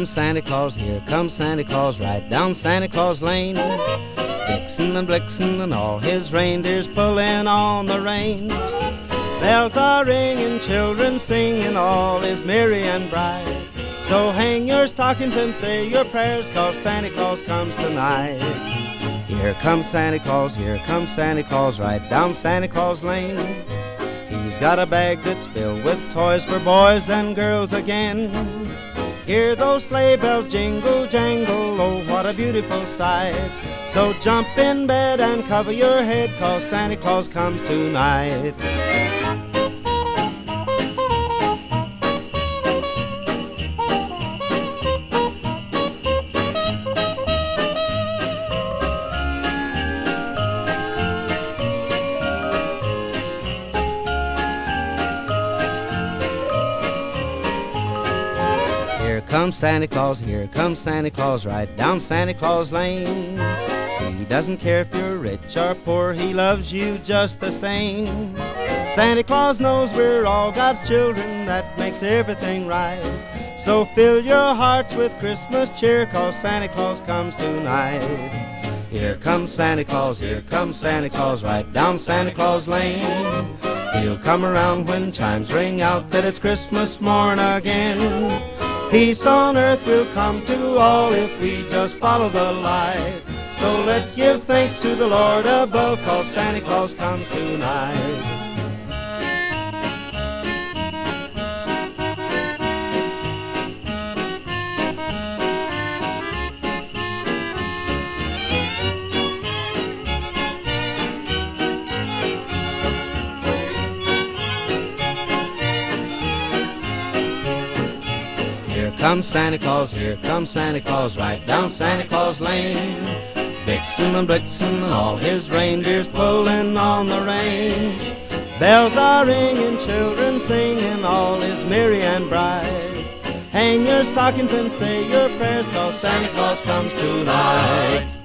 comes Santa Claus, right down Santa Claus Lane. Vixen and Blixen and all his reindeers pulling on the reins. Bells are ringing, children singing, all is merry and bright. So hang your stockings and say your prayers, 'cause Santa Claus comes tonight. Here comes Santa Claus, right down Santa Claus Lane. He's got a bag that's filled with toys for boys and girls again. Hear those sleigh bells jingle, jangle, oh, what a beautiful sight. So jump in bed and cover your head, 'cause Santa Claus comes tonight. Here comes Santa Claus, right down Santa Claus Lane. He doesn't care if you're rich or poor, he loves you just the same. Santa Claus knows we're all God's children, that makes everything right. So fill your hearts with Christmas cheer, 'cause Santa Claus comes tonight. Here comes Santa Claus, right down Santa Claus Lane. He'll come around when chimes ring out that it's Christmas morn again. Peace on earth will come to all if we just follow the light. So let's give thanks to the Lord above, 'cause Santa Claus comes tonight. Here comes Santa Claus, right down Santa Claus Lane. Vixen and Blixen and all his reindeers pulling on the reins. Bells are ringing, children singing, all is merry and bright. Hang your stockings and say your prayers, 'cause Santa Claus comes tonight.